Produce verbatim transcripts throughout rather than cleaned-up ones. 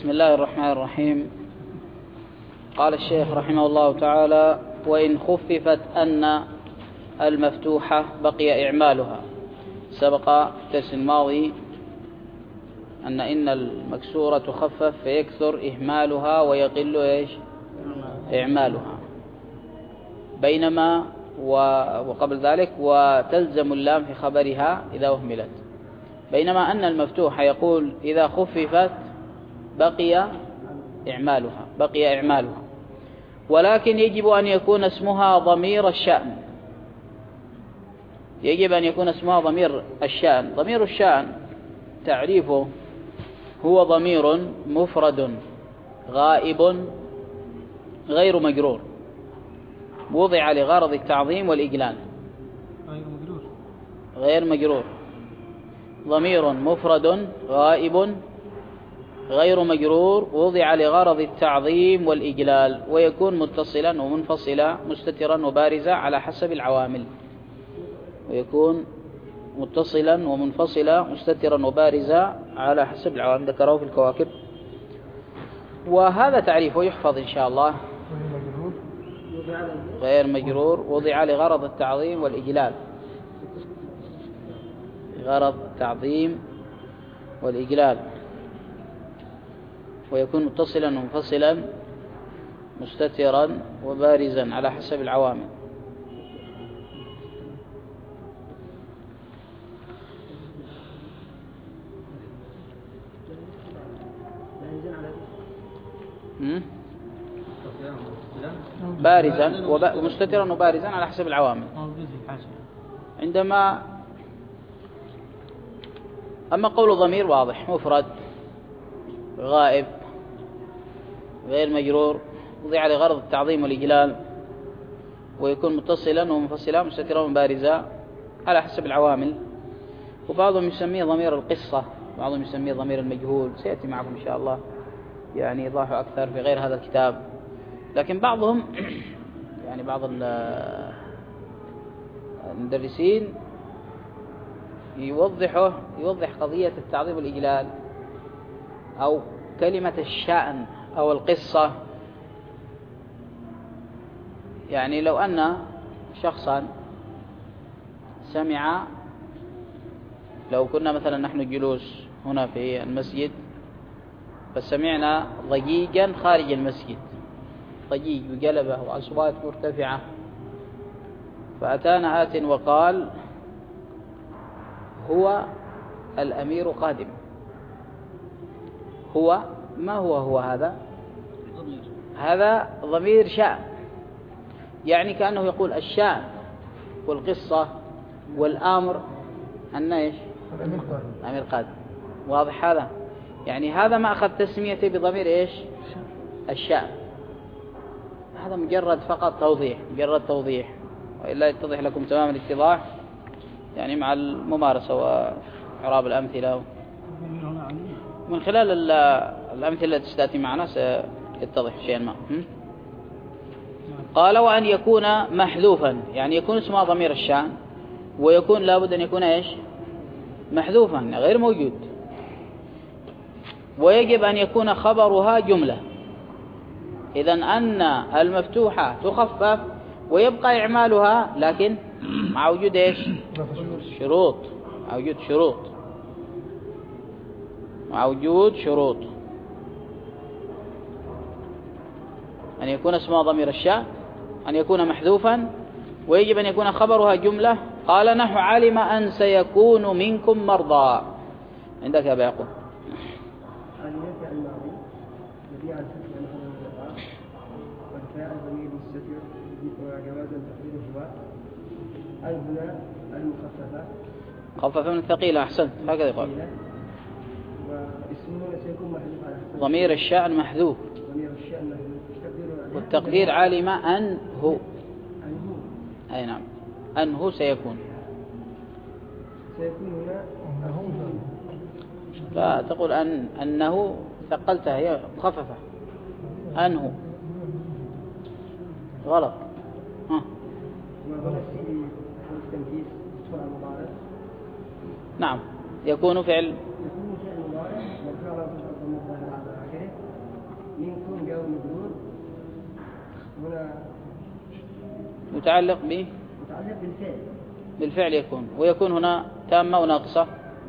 بسم الله الرحمن الرحيم. قال الشيخ رحمه الله تعالى: وإن خففت أن المفتوحة بقي إعمالها. سبق الدرس الماضي أن إن المكسورة تخفف فيكثر إهمالها ويقل إيش إعمالها، بينما وقبل ذلك وتلزم اللام في خبرها إذا أهملت، بينما أن المفتوحة يقول إذا خففت بقي إعمالها بقي إعمالها ولكن يجب أن يكون اسمها ضمير الشأن يجب أن يكون اسمها ضمير الشأن. ضمير الشأن تعريفه هو ضمير مفرد غائب غير مجرور وضع لغرض التعظيم والإجلال. غير مجرور ضمير مفرد غائب غير مجرور وضع لغرض التعظيم والإجلال، ويكون متصلا ومنفصلا مستترا وبارزا على حسب العوامل ويكون متصلا ومنفصلا مستترا وبارزا على حسب العوامل ذكره في الكواكب. وهذا تعريفه يحفظ إن شاء الله. غير مجرور وضع لغرض التعظيم والإجلال غرض التعظيم والإجلال، ويكون متصلا ومنفصلا مستترا وبارزا على حسب العوامل. بارزا ومستترا وبارزا على حسب العوامل. عندما أما قول ضمير واضح مفرد غائب غير مجرور وضع لغرض التعظيم والإجلال ويكون متصلا ومنفصلا مستترا وبارزا على حسب العوامل. وبعضهم يسميه ضمير القصة، بعضهم يسميه ضمير المجهول، سيأتي معكم إن شاء الله يعني يضاح أكثر في غير هذا الكتاب. لكن بعضهم يعني بعض المدرسين يوضحه يوضح قضية التعظيم والإجلال أو كلمة الشأن أو القصة. يعني لو أن شخصا سمع، لو كنا مثلا نحن جلوس هنا في المسجد فسمعنا ضجيجا خارج المسجد، ضجيج وجلبة وأصوات مرتفعة، فأتانا آت وقال هو الأمير قادم. هو ما هو هو هذا هذا ضمير شأن، يعني كأنه يقول الشأن والقصة والأمر أن إيش الأمير قادم. واضح هذا؟ يعني هذا ما أخذ تسميته بضمير إيش الشأن، هذا مجرد فقط توضيح مجرد توضيح وإلا يتضح لكم تمام الاتضاح يعني مع الممارسة وإعراب الأمثلة. من خلال الأمثلة التي ستأتي معنا سيتضح شيئا ما. قال: وأن يكون محذوفا، يعني يكون اسمها ضمير الشأن ويكون لابد أن يكون إيش محذوفا غير موجود، ويجب أن يكون خبرها جملة. إذن أن المفتوحة تخفف ويبقى إعمالها لكن مع وجود إيش شروط مع وجود شروط مع وجود شروط أن يكون اسمها ضمير الشأن، أن يكون محذوفا، ويجب أن يكون خبرها جملة. قال: نحو علم أن سيكون منكم مرضى. عندك يا أبا يعقوب. خفف من الثقيلة. أحسنت، هكذا يقول. ضمير الشأن محذوف والتقدير علم أن هو. أي نعم، أن هو سيكون. لا تقول أن أنه ثقلتها، هي مخففة. أنه غلط. ها. نعم، يكون فعل متعلق به متعلق بالفعل بالفعل يكون، ويكون هنا تامة وناقصة.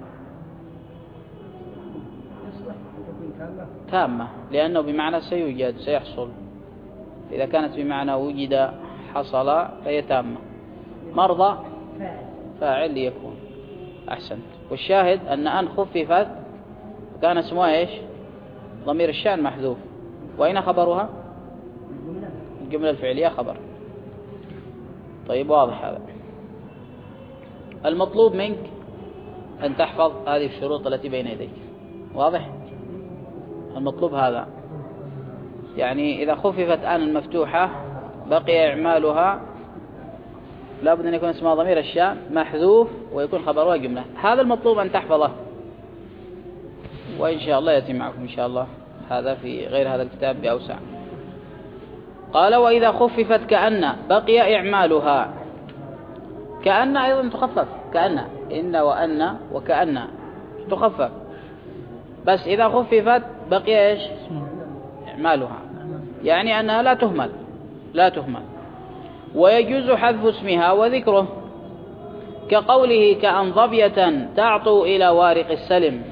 تامة لأنه بمعنى سيوجد سيحصل، إذا كانت بمعنى وجد حصل فهي تامة. مرضى فاعل ليكون. أحسنت. والشاهد أن أن خففت كان اسمها إيش؟ ضمير الشأن محذوف. وأين خبرها؟ الجملة الفعلية خبر. طيب واضح هذا. المطلوب منك أن تحفظ هذه الشروط التي بين يديك. واضح؟ المطلوب هذا، يعني إذا خففت آن المفتوحة بقي إعمالها لابد أن يكون اسمها ضمير الشأن محذوف ويكون خبرها جملة. هذا المطلوب أن تحفظه، وإن شاء الله يأتي معكم إن شاء الله هذا في غير هذا الكتاب بأوسع. قال وإذا خففت كأن بقي إعمالها. كأن أيضا تخفف، كأن إن وأن وكأن تخفف، بس إذا خففت بقي إيش؟ إعمالها، يعني أنها لا تهمل لا تهمل. ويجوز حذف اسمها وذكره، كقوله كأن ظبية تعطو إلى وارق السلم.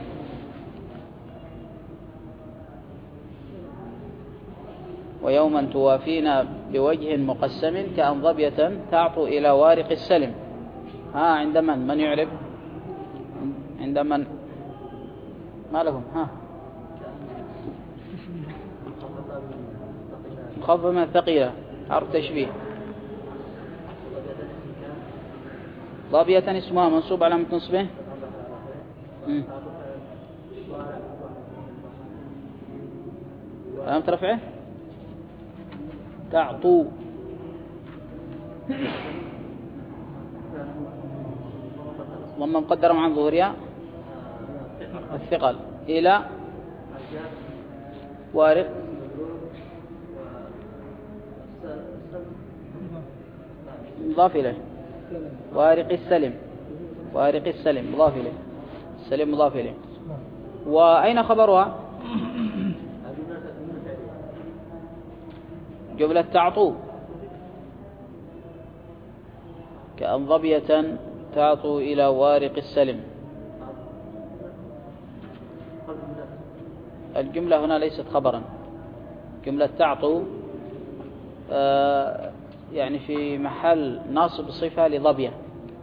ويوما توافينا بوجه مقسم كأن ظبية تعطو إلى وارق السلم. ها عند من؟ من يعرب؟ عند من؟ ما لهم؟ ها مخفف من ثقيلة، حرف تشبيه. ظبية اسمها منصوب على نصبه. علامة رفعه تعطو. ضم مقدر عن ظهورها الثقل إلى وارق مضاف إليه. وارق السلم، وارق السلم مضاف إليه، السلم مضاف إليه. وأين خبرها؟ جملة تعطو. كأن ظبية تعطو إلى وارق السلم. الجملة هنا ليست خبرا. جملة تعطو آه يعني في محل ناصب صفة لظبية،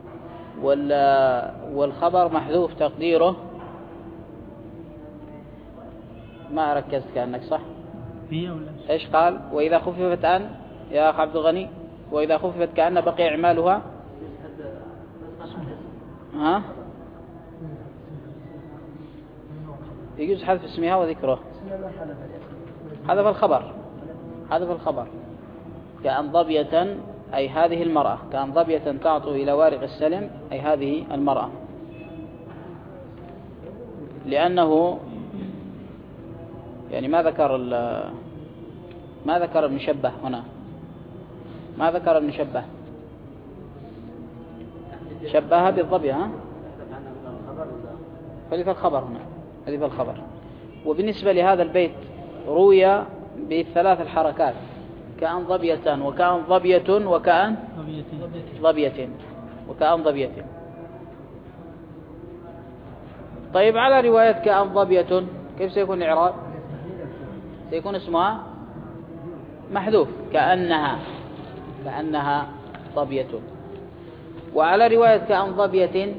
والخبر محذوف تقديره ما ركزت كأنك صح. ايش قال؟ وإذا خففت أن يا أخ عبد الغني، وإذا خففت كأن بقي إعمالها. ها يجوز حذف اسمها وذكره. حذف الخبر، حذف الخبر. كأن ظبية أي هذه المرأة، كأن ظبية تعطو إلى وارق السلم أي هذه المرأة، لأنه يعني ما ذكر ما ذكر المشبه هنا، ما ذكر المشبه، شبهها بالظبي. ها حذف الخبر هنا، حذف الخبر. وبالنسبة لهذا البيت روي بثلاث الحركات، كأن ظبية وكأن ظبية وكأن ظبية وكأن ظبية. طيب على رواية كأن ظبية كيف سيكون الإعراب؟ سيكون اسمها محذوف كأنها، كأنها ظبية. وعلى رواية كأن ظبية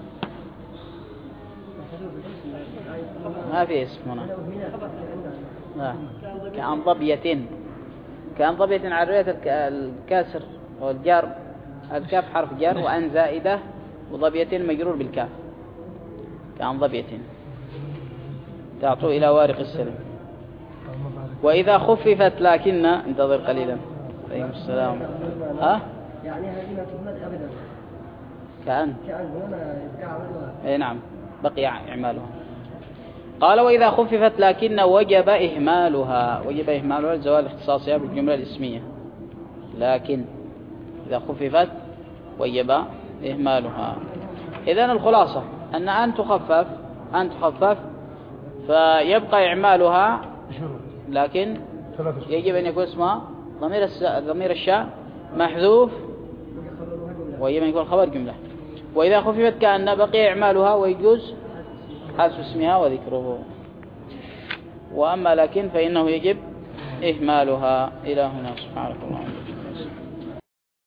ما في اسم هنا. لا. كأن ظبية، كأن ظبية على رواية الكاسر والجار، الكاف حرف جار وأن زائدة وظبية مجرور بالكاف. كأن ظبية تعطو إلى وارق السلم. وإذا خففت لكن انتظر قليلا. عليكم السلام. ها يعني هذه ما تهمل أبدا. كأن كأن اي نعم بقي إعمالها. قال وإذا خففت لكن وجب إهمالها، وجب إهمالها لزوال اختصاصها بالجملة الاسمية. لكن إذا خففت وجب إهمالها. إذن الخلاصة أن أن تخفف، أن تخفف فيبقى إعمالها، لكن يجب أن يكون اسمها ضمير الس... ضمير الشاء محذوف، ويجب أن يكون الخبر جملة. وإذا خففت كأن بقي إعمالها ويجوز حذف اسمها وذكره. وأما لكن فإنه يجب إهمالها. إلى هنا. سبحانك اللهم.